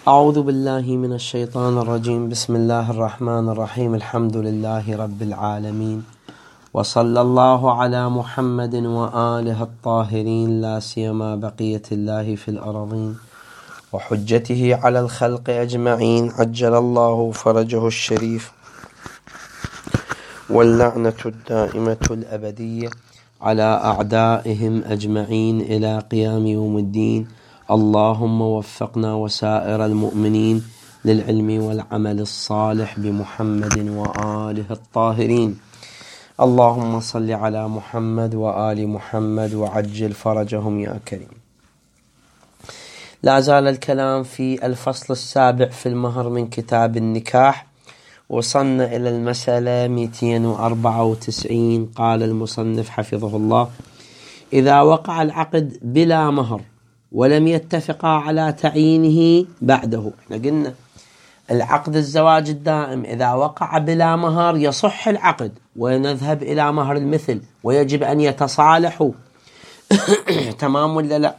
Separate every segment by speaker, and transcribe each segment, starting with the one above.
Speaker 1: أعوذ بالله من الشيطان الرجيم. بسم الله الرحمن الرحيم. الحمد لله رب العالمين، وصلى الله على محمد وآله الطاهرين، لا سيما بقية الله في الأرضين وحجته على الخلق أجمعين، عجل الله فرجه الشريف، واللعنة الدائمة الأبدية على أعدائهم أجمعين إلى قيام يوم الدين. اللهم وفقنا وسائر المؤمنين للعلم والعمل الصالح بمحمد وآله الطاهرين. اللهم صل على محمد وآل محمد وعجل فرجهم يا كريم. لا زال الكلام في الفصل السابع في المهر من كتاب النكاح. وصلنا إلى المسألة 294. قال المصنف حفظه الله: إذا وقع العقد بلا مهر ولم يتفقا على تعيينه بعده. احنا قلنا العقد الزواج الدائم إذا وقع بلا مهر يصح العقد ونذهب إلى مهر المثل ويجب أن يتصالحوا. تمام ولا لا؟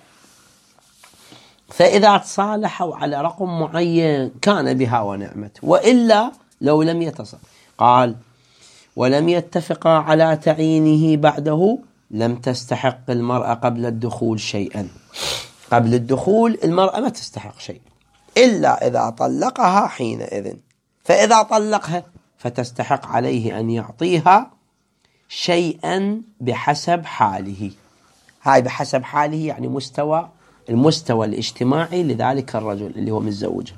Speaker 1: فإذا تصالحوا على رقم معين كان بها ونعمت، وإلا لو لم يتصل. قال: ولم يتفقا على تعيينه بعده لم تستحق المرأة قبل الدخول شيئا. قبل الدخول المرأة ما تستحق شيء إلا إذا طلقها حينئذ. فإذا طلقها فتستحق عليه أن يعطيها شيئا بحسب حاله. هاي بحسب حاله يعني المستوى الاجتماعي لذلك الرجل اللي هو متزوجها.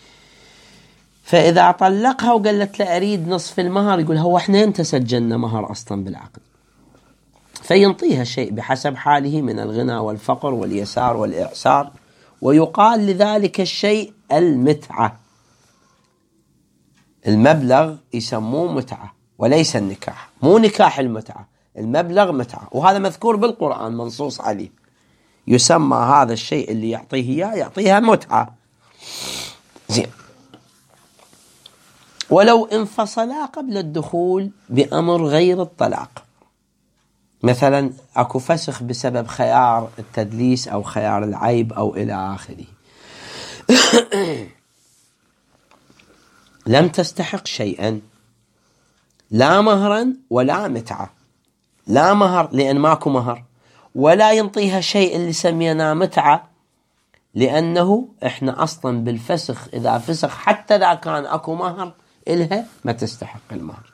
Speaker 1: فإذا طلقها وقالت له أريد نصف المهر، يقول هو احنا تسجلنا مهر أصلا بالعقد، فينطيها شيء بحسب حاله من الغنى والفقر واليسار والإعسار، ويقال لذلك الشيء المتعة. المبلغ يسموه متعة وليس النكاح، مو نكاح المتعة، المبلغ متعة، وهذا مذكور بالقرآن منصوص عليه. يسمى هذا الشيء اللي يعطيه إياه يعطيها متعة. زين. ولو انفصلا قبل الدخول بأمر غير الطلاق، مثلا أكو فسخ بسبب خيار التدليس أو خيار العيب أو إلى آخره، لم تستحق شيئا، لا مهرا ولا متعة. لا مهر لأن ماكو مهر، ولا ينطيها شيء اللي سميناه متعة، لأنه إحنا أصلا بالفسخ إذا فسخ حتى إذا كان أكو مهر إلها ما تستحق المهر.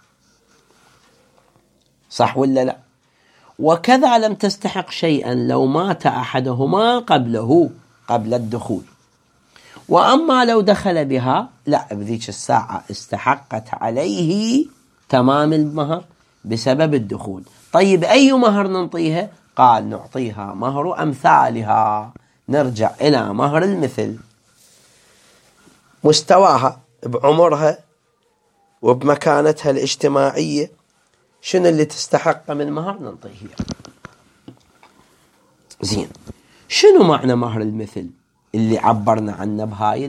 Speaker 1: صح ولا لا؟ وكذا لم تستحق شيئا لو مات أحدهما قبل الدخول. وأما لو دخل بها لا، بذيك الساعة استحقت عليه تمام المهر بسبب الدخول. طيب أي مهر ننطيها؟ قال نعطيها مهر أمثالها، نرجع إلى مهر المثل، مستواها بعمرها وبمكانتها الاجتماعية، شنو اللي تستحق من مهر ننطيه. زين. شنو معنى مهر المثل اللي عبرنا عنه بهاي؟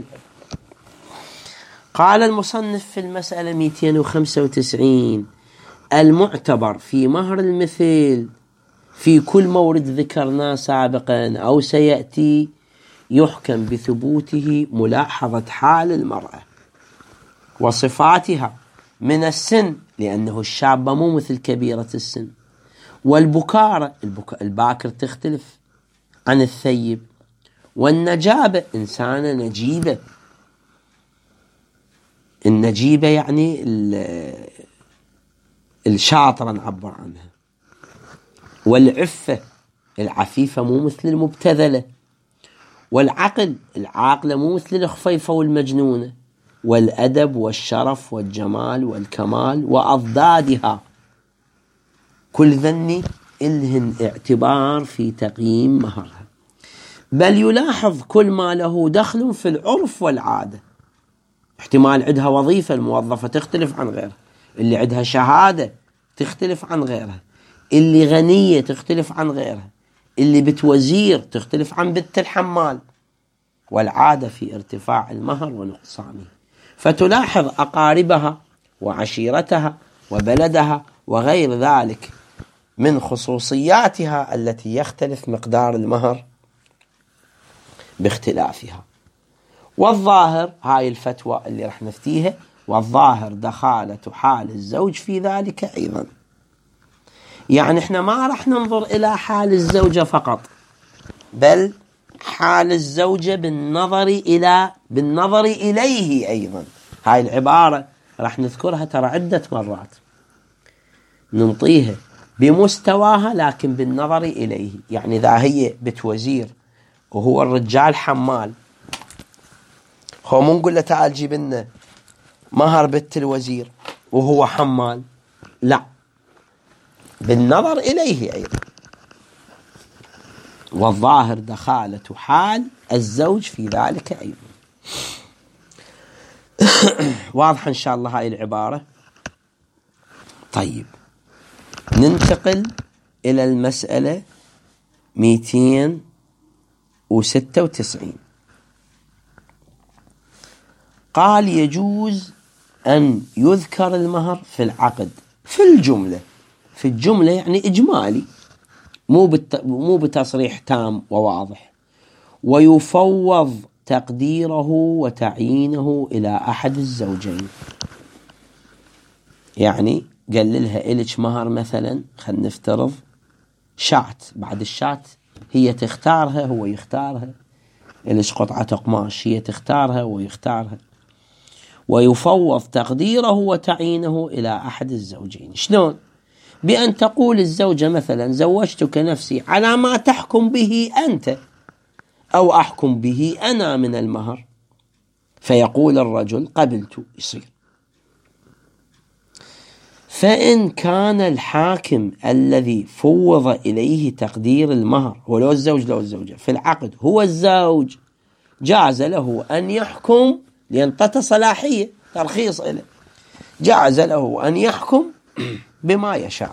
Speaker 1: قال المصنف في المسألة 295: المعتبر في مهر المثل في كل مورد ذكرناه سابقا أو سيأتي يحكم بثبوته ملاحظة حال المرأة وصفاتها من السن، لأنه الشابة مو مثل كبيرة السن، والبكارة، الباكر تختلف عن الثيب، والنجابة، إنسانة نجيبة، النجيبة يعني الشاطرة نعبر عنها، والعفة، العفيفة مو مثل المبتذلة، والعقل، العاقلة مو مثل الخفيفة والمجنونة، والأدب والشرف والجمال والكمال وأضدادها، كل ذني إلهن اعتبار في تقييم مهرها. بل يلاحظ كل ما له دخل في العرف والعادة. احتمال عندها وظيفة، الموظفة تختلف عن غيرها، اللي عندها شهادة تختلف عن غيرها، اللي غنية تختلف عن غيرها، اللي بنت وزير تختلف عن بنت الحمال، والعادة في ارتفاع المهر ونقصانه. فتلاحظ أقاربها وعشيرتها وبلدها وغير ذلك من خصوصياتها التي يختلف مقدار المهر باختلافها. والظاهر هاي الفتوى اللي رح نفتيها، والظاهر دخالة حال الزوج في ذلك أيضا. يعني احنا ما رح ننظر إلى حال الزوجة فقط، بل حال الزوجة بالنظر إليه أيضا. هاي العبارة رح نذكرها ترى عدة مرات، ننطيها بمستواها لكن بالنظر إليه. يعني إذا هي بنت وزير وهو الرجال حمال، هو مو نقول له تعال جيب لنا مهر بنت الوزير وهو حمال، لا، بالنظر إليه أيضا. والظاهر دخالة حال الزوج في ذلك أيضا. واضح إن شاء الله هاي العبارة. طيب، ننتقل إلى المسألة 296. قال يجوز أن يذكر المهر في العقد في الجملة يعني إجمالي، مو بتصريح تام وواضح، ويفوض تقديره وتعيينه إلى أحد الزوجين. يعني قال لها إلك مهر مثلا، خلينا نفترض شات، بعد الشات هي تختارها هو يختارها، إلك قطعة قماش هي تختارها ويختارها، ويفوض تقديره وتعيينه إلى أحد الزوجين. شلون؟ بأن تقول الزوجة مثلا زوجتك نفسي على ما تحكم به أنت أو أحكم به أنا من المهر، فيقول الرجل قبلت، يصير. فإن كان الحاكم الذي فوض إليه تقدير المهر هو لو الزوج لو الزوجة في العقد هو الزوج، جاز له أن يحكم، لأن طت صلاحية ترخيص له، جاز له أن يحكم بما يشاء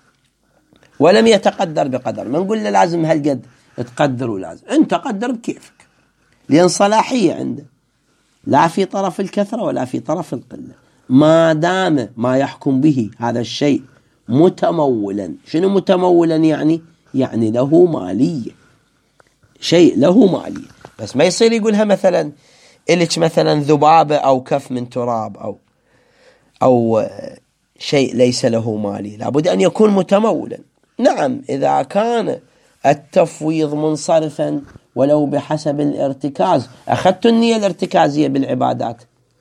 Speaker 1: ولم يتقدر بقدر. ما نقول له لازم هالقد تقدر، ولازم أنت قدر بكيفك، لأن صلاحية عنده لا في طرف الكثرة ولا في طرف القلة، ما دام ما يحكم به هذا الشيء متمولا. شنو متمولا؟ يعني له مالية، شيء له مالية. بس ما يصير يقولها مثلا إلك مثلا ذبابة أو كف من تراب أو شيء ليس له مالي، لابد أن يكون متمولا. نعم، إذا كان التفويض منصرفا ولو بحسب الارتكاز، أخذت النية الارتكازية بالعبادات،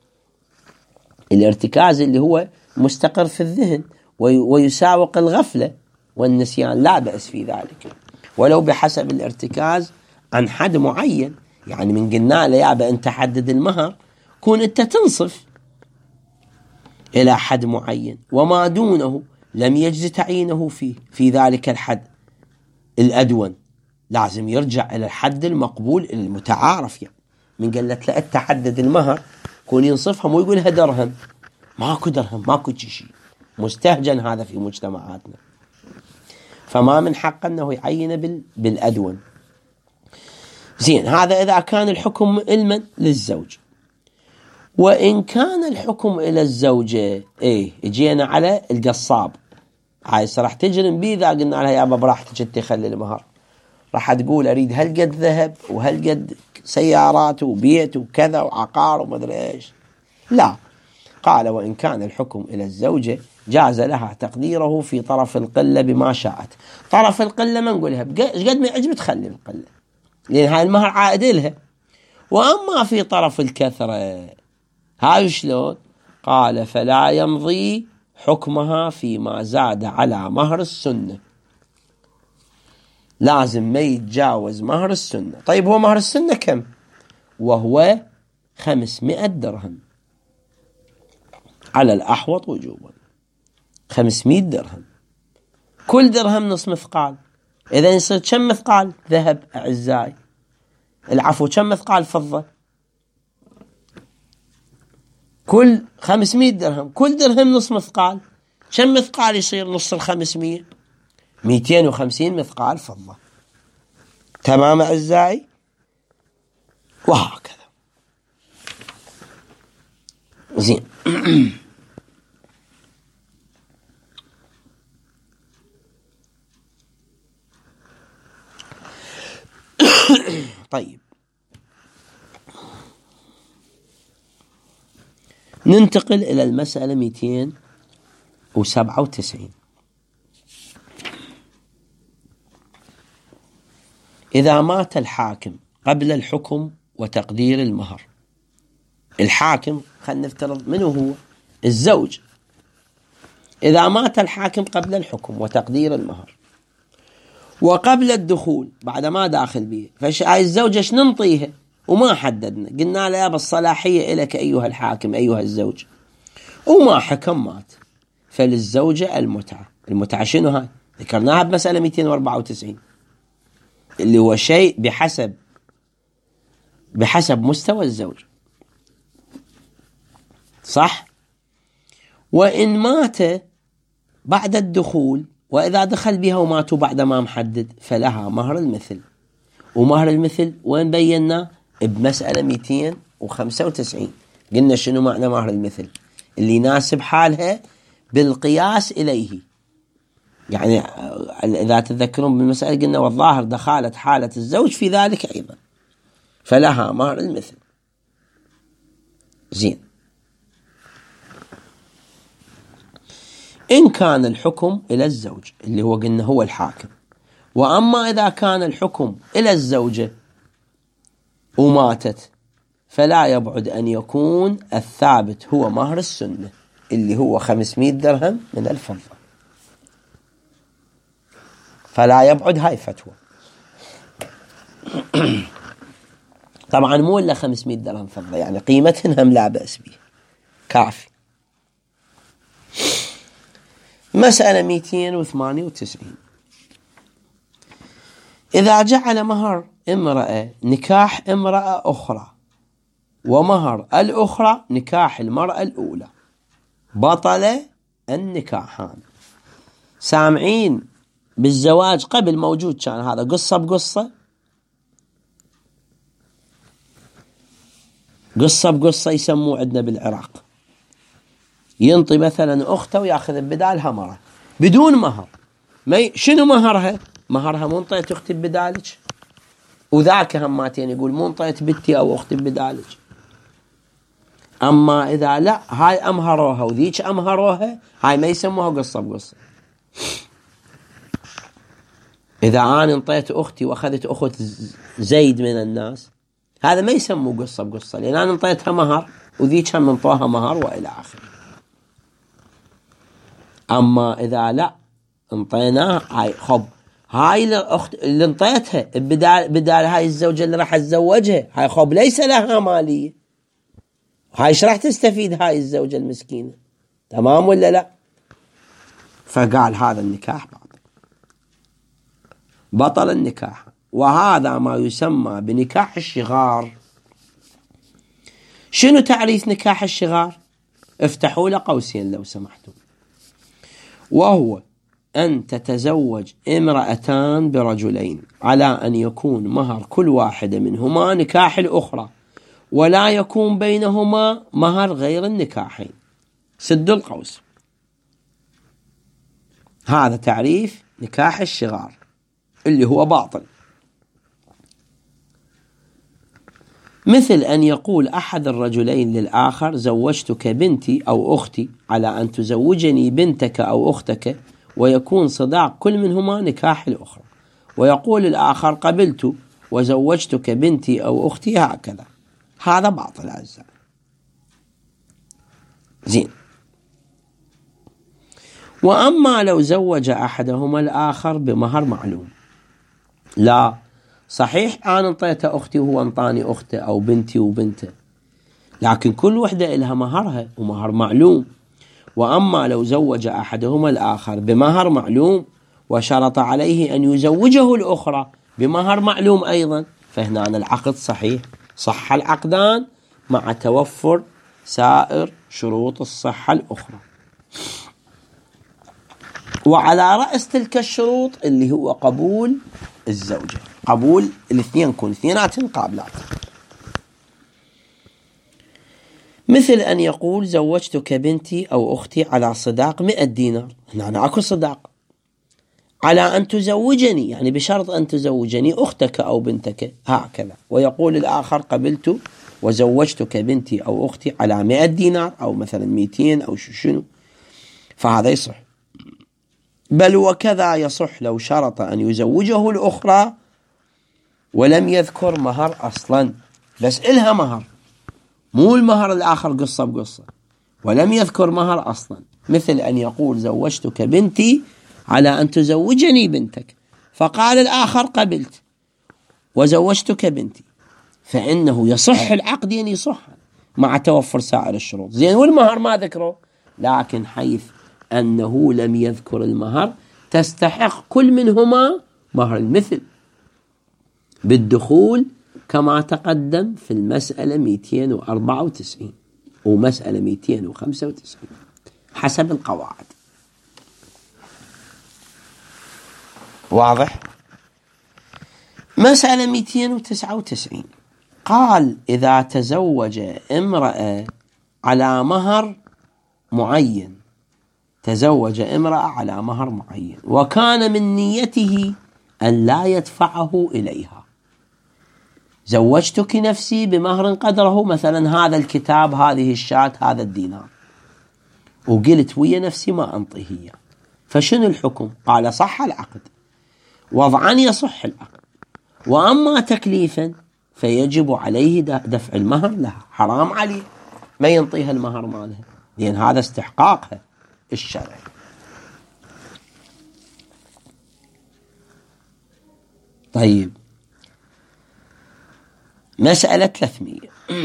Speaker 1: الارتكاز اللي هو مستقر في الذهن ويساوق الغفلة والنسيان، لا بأس في ذلك، ولو بحسب الارتكاز عن حد معين. يعني من قلنا له يابا أنت حدد المهر، كون أنت تنصف إلى حد معين، وما دونه لم يجز تعيينه في ذلك الحد الأدون، لازم يرجع إلى الحد المقبول المتعارف. يعني من قالت له أنت حدد المهر، كون ينصفها، مو يقولها درهم، ماكو درهم، ماكو شيء، مستهجن هذا في مجتمعاتنا، فما من حق أنه يعين بالأدون. زين، هذا إذا كان الحكم إلما للزوج. وإن كان الحكم إلى الزوجة، جينا على القصاب، هاي راح تجرم بي إذا قلنا عليها يابا براحتك انت خلي المهر، راح تقول أريد هالقد ذهب وهالقد سيارات وبيت وكذا وعقار ومدري إيش. لا، قال وإن كان الحكم إلى الزوجة جاز لها تقديره في طرف القلة بما شاءت. طرف القلة ما نقولها قد ما يعجب تخلي القلة، لأن هاي المهر عائد لها. وأما في طرف الكثرة، هاي شلون؟ قال فلا يمضي حكمها فيما زاد على مهر السنة، لازم ما يتجاوز مهر السنة. طيب هو مهر السنة كم؟ وهو 500 درهم على الأحوط وجوبا، 500 درهم، كل درهم نصف مثقال. إذا يصير كم مثقال ذهب أعزائي؟ العفو، كم مثقال فضة؟ كل 500 درهم، كل درهم نصف مثقال، كم مثقال يصير نص 500؟ 250 مثقال فضة. تمام أعزائي؟ وهكذا. زين. طيب، ننتقل إلى المسألة 297. إذا مات الحاكم قبل الحكم وتقدير المهر. الحاكم خلينا نفترض منه هو الزوج. إذا مات الحاكم قبل الحكم وتقدير المهر وقبل الدخول بعد ما داخل به، فهاي الزوجة ايش ننطيها وما حددنا، قلنا له يا بالصلاحية إلك أيها الحاكم أيها الزوج، وما حكم مات، فللزوجة المتعة. المتعة شنو هاي؟ ذكرناها بمسألة 294 اللي هو شيء بحسب مستوى الزوج، صح؟ وإن مات بعد الدخول، وإذا دخل بها وماتوا بعد ما محدد، فلها مهر المثل. ومهر المثل وين بينا؟ بمسألة 295 قلنا شنو معنى مهر المثل؟ اللي يناسب حالها بالقياس إليه. يعني إذا تذكرون بالمسألة قلنا والظاهر دخلت حالة الزوج في ذلك أيضا، فلها مهر المثل. زين. إن كان الحكم إلى الزوج اللي هو قلنا هو الحاكم، وأما إذا كان الحكم إلى الزوجة وماتت، فلا يبعد أن يكون الثابت هو مهر السنة اللي هو 500 درهم من الفضة. فلا يبعد، هاي فتوى. طبعا مو إلا 500 درهم فضة، يعني قيمتهن هم لا بأس به، كافي. مسألة 298. إذا جعل مهر امرأة نكاح امرأة أخرى ومهر الأخرى نكاح المرأة الأولى، بطل النكاحان. سامعين بالزواج قبل موجود كان هذا قصة بقصة، قصة بقصة يسموه عندنا بالعراق. ينطي مثلا أخته ويأخذ بدالها مرة بدون مهر. شنو مهرها؟ مهرها مو انطيت أختي بدالك، وذاك هماتين يقول مو انطيت بنتي أو أختي بدالك. أما إذا لا، هاي أمهروها وذيك أمهروها، هاي ما يسموها قصة بقصة. إذا أنا انطيت أختي وأخذت أخت زيد من الناس، هذا ما يسموه قصة بقصة، لأن أنا انطيتها مهر وذيك هم انطوها مهر وإلى آخره. أما إذا لا انطيناه، هاي خب هاي الأخت اللي انطيتها بدال هاي الزوجة اللي راح أتزوجها، هاي خب ليس لها مالية، هاي ايش راح تستفيد هاي الزوجة المسكينة؟ تمام ولا لا؟ فقال هذا النكاح بطل النكاح. وهذا ما يسمى بنكاح الشغار. شنو تعريف نكاح الشغار؟ افتحوا له قوسين لو سمحتم. وهو أن تتزوج امرأتان برجلين على أن يكون مهر كل واحدة منهما نكاح الأخرى، ولا يكون بينهما مهر غير النكاحين. سد القوس. هذا تعريف نكاح الشغار اللي هو باطل. مثل أن يقول أحد الرجلين للآخر زوجتك بنتي أو أختي على أن تزوجني بنتك أو أختك، ويكون صداق كل منهما نكاح الأخرى، ويقول الآخر قبلت وزوجتك بنتي أو أختي هكذا. هذا باطل أعزائي. زين. وأما لو زوج أحدهما الآخر بمهر معلوم، لا صحيح أنا انطيت أختي وهو انطاني أخته أو بنتي وبنته، لكن كل وحدة إلها مهرها ومهر معلوم. وأما لو زوج أحدهما الآخر بمهر معلوم وشرط عليه أن يزوجه الأخرى بمهر معلوم أيضا، فهنا العقد صحيح، صح العقدان مع توفر سائر شروط الصحة الأخرى. وعلى رأس تلك الشروط اللي هو قبول الزوجة، قبول الاثنين، كون اثنينات قابلات. مثل أن يقول زوجتك بنتي أو أختي على صداق 100 دينار، هنا أكو صداق، على أن تزوجني، يعني بشرط أن تزوجني أختك أو بنتك هكذا، ويقول الآخر قبلت وزوجتك بنتي أو أختي على 100 دينار أو مثلا 200 أو شنو، فهذا يصح. بل وكذا يصح لو شرط أن يزوجه الأخرى ولم يذكر مهر أصلا، بس إلها مهر، مو المهر الآخر قصة بقصة، ولم يذكر مهر أصلا، مثل أن يقول زوجتك بنتي على أن تزوجني بنتك، فقال الآخر قبلت وزوجتك بنتي، فإنه يصح العقد، يعني يصح مع توفر سائر الشروط، زين، والمهر ما ذكره، لكن حيث أنه لم يذكر المهر تستحق كل منهما مهر المثل بالدخول كما تقدم في المسألة 294 ومسألة 295 حسب القواعد. واضح؟ مسألة 299 قال إذا تزوج امرأة على مهر معين، تزوج امرأة على مهر معين وكان من نيته أن لا يدفعه إليها، زوجتك نفسي بمهر قدره مثلا هذا الكتاب، هذه الشاة، هذا الدينار، وقلت ويا نفسي ما أنطيه هي، فشنو الحكم؟ قال صح العقد، وضعا يصح العقد، وأما تكليفا فيجب عليه دفع المهر لها، حرام عليه ما ينطيها المهر مالها، لأن هذا استحقاقها الشرعي. طيب، مسألة 300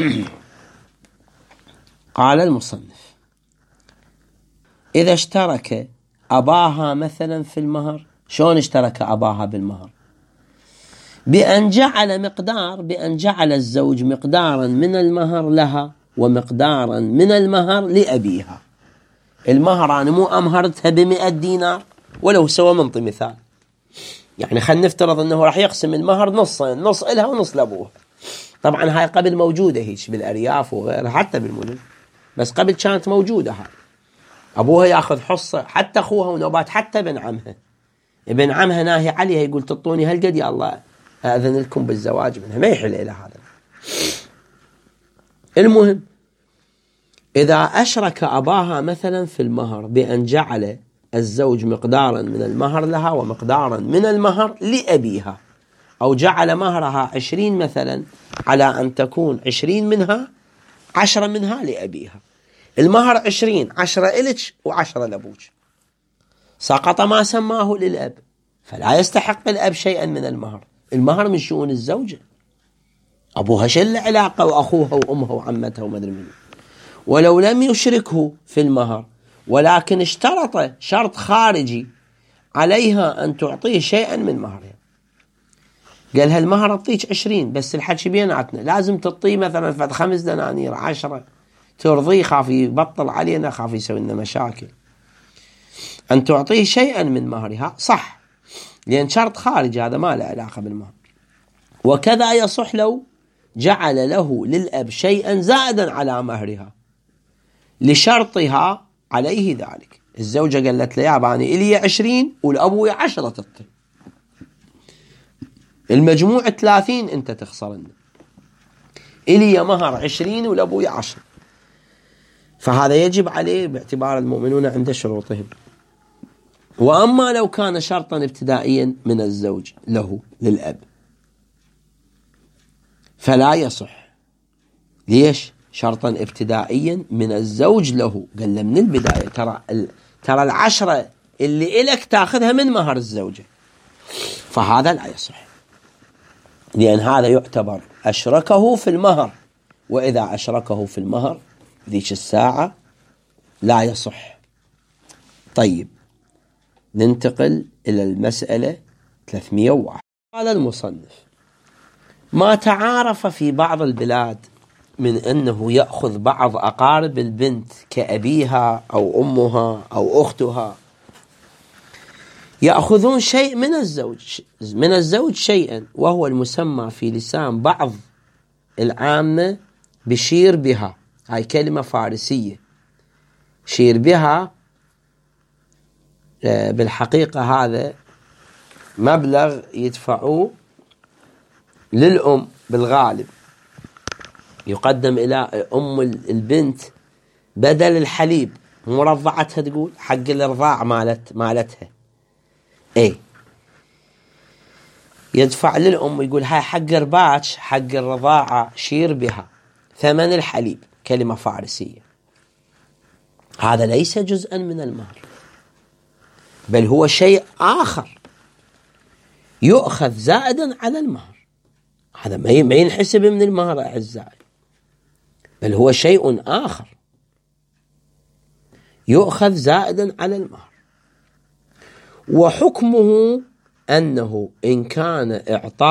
Speaker 1: قال المصنف إذا اشترك أباها مثلا في المهر، شلون اشترك أباها بالمهر؟ بأن جعل الزوج مقدارا من المهر لها ومقدارا من المهر لأبيها. المهر أنا مو أمهرتها ب100 دينار ولو سوى منطي مثال، يعني خلينا نفترض أنه راح يقسم المهر نصين، نص إلها ونص لأبوها. طبعا هاي قبل موجودة هيك بالأرياف وغيرها حتى بالمدن، بس قبل كانت موجودة هاي، أبوها يأخذ حصة، حتى أخوها ونوبات، حتى ابن عمها ناهي عليها يقول تطوني هالقد يا الله أذن لكم بالزواج منها، ما يحل إلى هذا. المهم إذا أشرك أباها مثلا في المهر بأن جعل الزوج مقدارا من المهر لها ومقدارا من المهر لأبيها، أو جعل مهرها 20 مثلا على أن تكون 20 منها 10 منها لأبيها، المهر 20، 10 إلك و10 لأبوك، سقط ما سماه للأب، فلا يستحق الأب شيئا من المهر. المهر من شؤون الزوجة، أبوها شل علاقة وأخوها وأمها وعمتها ومدري منه. ولو لم يشركه في المهر ولكن اشترط شرط خارجي عليها أن تعطيه شيئا من مهرها، قال هالمهر أعطيك 20، بس الحكي بيناتنا لازم تعطيه مثلا فد 5 دنانير 10 ترضيه، خاف يبطل علينا، خاف يسوي لنا مشاكل، أن تعطيه شيئا من مهرها صح، لأن شرط خارجي هذا ما له علاقة بالمهر. وكذا يصح لو جعل له للأب شيئا زائدا على مهرها لشرطها عليه ذلك. الزوجة قالت له يا باني إلي 20 والأبوي 10 تعطي، المجموع 30 أنت تخسرنا، إلي مهر 20 والأبوي 10، فهذا يجب عليه باعتبار المؤمنون عند شروطهم. وأما لو كان شرطا ابتدائيا من الزوج له للأب فلا يصح. ليش؟ شرطا ابتدائيا من الزوج له، قال له من البداية ترى 10 اللي إلك تأخذها من مهر الزوجة، فهذا لا يصح، لأن هذا يعتبر أشركه في المهر، وإذا أشركه في المهر ذيك الساعة لا يصح. طيب، ننتقل إلى المسألة 301. قال المصنف ما تعارف في بعض البلاد من أنه يأخذ بعض أقارب البنت كأبيها أو أمها أو أختها، يأخذون شيء من الزوج شيئا، وهو المسمى في لسان بعض العامة بشير بها. هاي كلمة فارسية، شير بها بالحقيقة هذا مبلغ يدفعوه للأم بالغالب، يقدم إلى أم البنت بدل الحليب، مرضعتها تقول حق الرضاع مالتها، اي يدفع للأم يقول هاي حق رباك حق الرضاعة شير بها ثمن الحليب، كلمة فارسية. هذا ليس جزءا من المهر، بل هو شيء آخر يؤخذ زائدا على المهر. هذا ما ينحسب من المهر أعزائي، بل هو شيء آخر يؤخذ زائدا على المهر. وحكمه أنه إن كان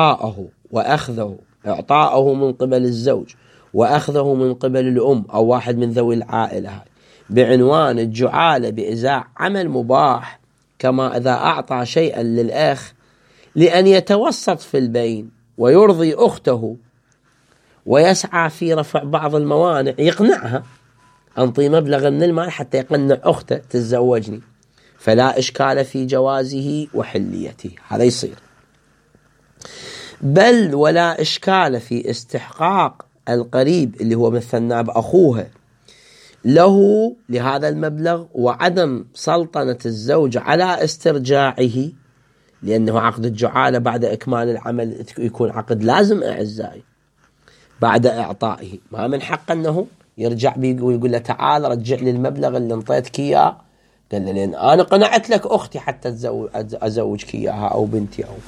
Speaker 1: إعطاءه من قبل الزوج وأخذه من قبل الأم أو واحد من ذوي العائلة بعنوان الجعالة بإزاء عمل مباح، كما إذا أعطى شيئا للأخ لأن يتوسط في البين ويرضي أخته ويسعى في رفع بعض الموانع، يقنعها أنطي مبلغ من المال حتى يقنع أخته تتزوجني، فلا إشكال في جوازه وحليته، هذا يصير. بل ولا إشكال في استحقاق القريب اللي هو مثلنا بأخوها له لهذا المبلغ، وعدم سلطنة الزوج على استرجاعه، لأنه عقد الجعالة بعد إكمال العمل يكون عقد لازم أعزائي بعد إعطائه، ما من حق أنه يرجع ويقول له تعال رجع لي المبلغ اللي انطيتك إياه، قال له لأن أنا قنعت لك أختي حتى أزوجك إياها أو بنتي أو.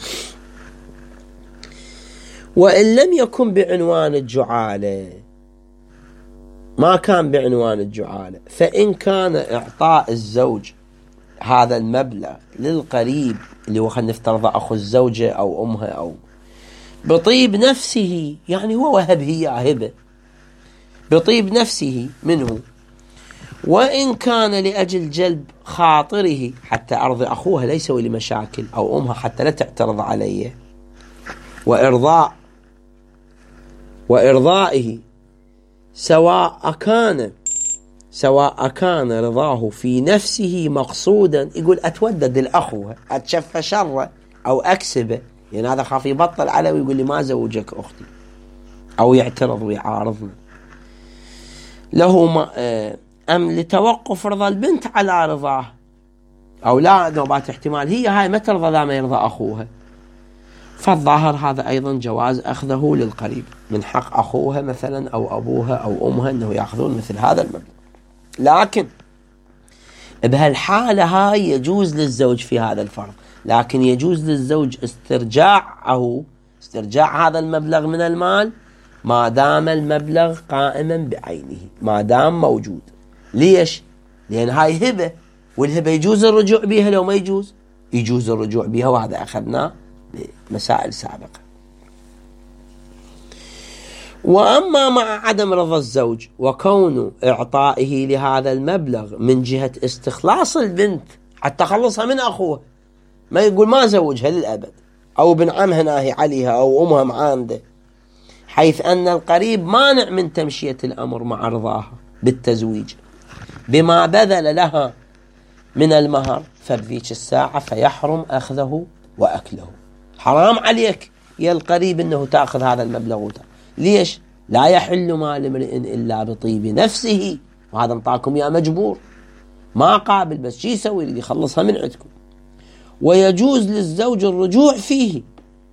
Speaker 1: وإن لم يكن بعنوان الجعالة، ما كان بعنوان الجعالة، فإن كان إعطاء الزوج هذا المبلغ للقريب اللي هو خلينا نفترض أخو الزوجة أو أمها أو بطيب نفسه، يعني هو وهب هي هبة بطيب نفسه منه، وإن كان لأجل جلب خاطره حتى أرضي أخوها ليس لمشاكل أو أمها حتى لا تعترض عليه، وإرضائه سواء كان رضاه في نفسه مقصودا، يقول أتودد الأخوة أتشفى شره أو أكسبه، يعني هذا خاف يبطل عليه ويقول لي ما زوجك أختي أو يعترض ويعارضنا له، أم لتوقف رضا البنت على رضاه، أو لا نوبات احتمال هي هاي ما ترضى لا ما يرضى أخوها، فالظاهر هذا أيضا جواز أخذه للقريب من حق أخوها مثلا أو أبوها أو أمها أنه يأخذون مثل هذا المبلغ. لكن بهالحالة هاي يجوز للزوج في هذا الفرض، لكن يجوز للزوج استرجاع هذا المبلغ من المال ما دام المبلغ قائما بعينه، ما دام موجود. ليش؟ لأن هاي هبة، والهبة يجوز الرجوع بها، لو ما يجوز الرجوع بها، وهذا أخذناه بمسائل سابقة. وأما مع عدم رضا الزوج وكون إعطائه لهذا المبلغ من جهة استخلاص البنت حتى خلصها من أخوها، ما يقول ما زوجها للأبد، أو بن عمها ناهي عليها أو أمها معانده، حيث أن القريب مانع من تمشية الأمر مع رضاها بالتزويج بما بذل لها من المهر، فبذيك الساعة فيحرم أخذه وأكله. حرام عليك يا القريب أنه تأخذ هذا المبلغ. ليش؟ لا يحل مال امرئ إلا بطيب نفسه، وهذا انطاكم يا مجبور ما قابل، بس شي يسوي اللي يخلصها من عندكم. ويجوز للزوج الرجوع فيه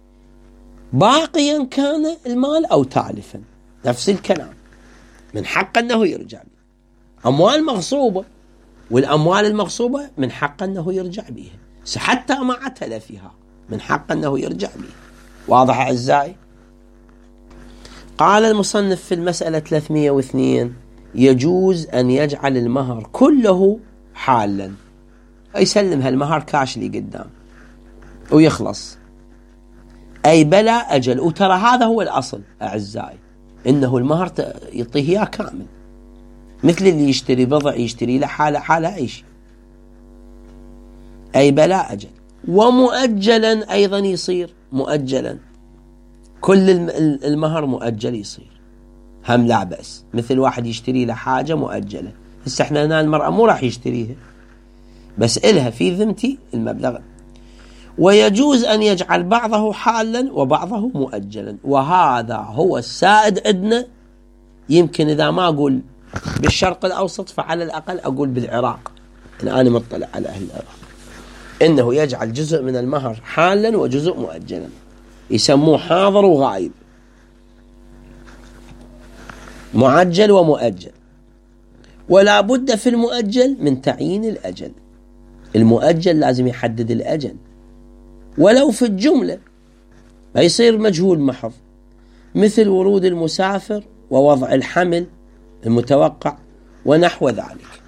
Speaker 1: باقيا كان المال أو تالفا، نفس الكلام، من حق أنه يرجع به. أموال مغصوبة، والأموال المغصوبة من حق أنه يرجع بها، حتى مع تلفها من حق أنه يرجع بها. واضح أعزائي؟ قال المصنف في المسألة 302: يجوز أن يجعل المهر كله حالا، يسلم هالمهر كاش لي قدام ويخلص، أي بلا أجل. وترى هذا هو الأصل أعزائي، إنه المهر يعطيه إياه كامل، مثل اللي يشتري بضع يشتري له حالة أي شيء، أي بلا أجل. ومؤجلا أيضا يصير مؤجلا، كل المهر مؤجل يصير هم لا بأس، مثل واحد يشتري له حاجة مؤجلة، بس احنا هنا المرأة مو راح يشتريها، بس إلها في ذمتي المبلغ. ويجوز أن يجعل بعضه حالا وبعضه مؤجلا، وهذا هو السائد عندنا يمكن إذا ما أقول بالشرق الأوسط فعلى الأقل أقول بالعراق، إن أنا مطلع على أهل العراق، إنه يجعل جزء من المهر حالا وجزء مؤجلا، يسموه حاضر وغائب، معجل ومؤجل. ولا بد في المؤجل من تعيين الأجل، المؤجل لازم يحدد الأجل ولو في الجملة، ما يصير مجهول محض، مثل ورود المسافر ووضع الحمل المتوقع ونحو ذلك.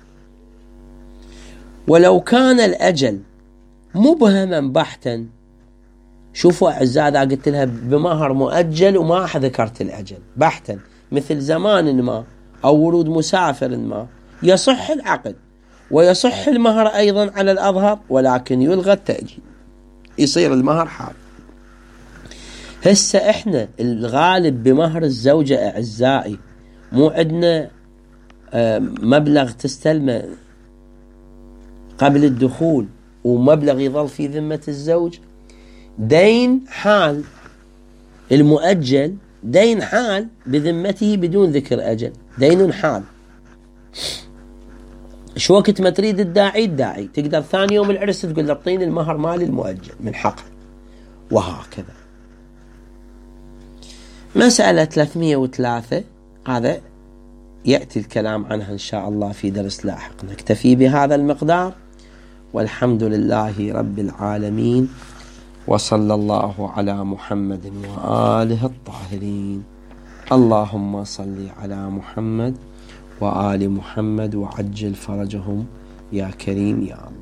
Speaker 1: ولو كان الأجل مبهما بحتا، شوفوا أعزائي إذا قلت لها بمهر مؤجل وما ذكرت الأجل بحتا، مثل زمان ما أو ورود مسافر ما، يصح العقد ويصح المهر أيضا على الأظهر، ولكن يلغى التأجيل، يصير المهر حال. هسه إحنا الغالب بمهر الزوجة أعزائي مو عندنا مبلغ تستلمه قبل الدخول ومبلغ يظل في ذمة الزوج، دين حال. المؤجل دين حال بذمته بدون ذكر أجل، دين حال. شو وقت ما تريد الداعي تقدر ثاني يوم العرس تقول له اعطيني المهر مالي المؤجل من حقه، وهكذا. مسألة 303 هذا يأتي الكلام عنها إن شاء الله في درس لاحق. نكتفي بهذا المقدار، والحمد لله رب العالمين، وصلى الله على محمد وآله الطاهرين. اللهم صل على محمد وآل محمد وعجل فرجهم يا كريم يا الله.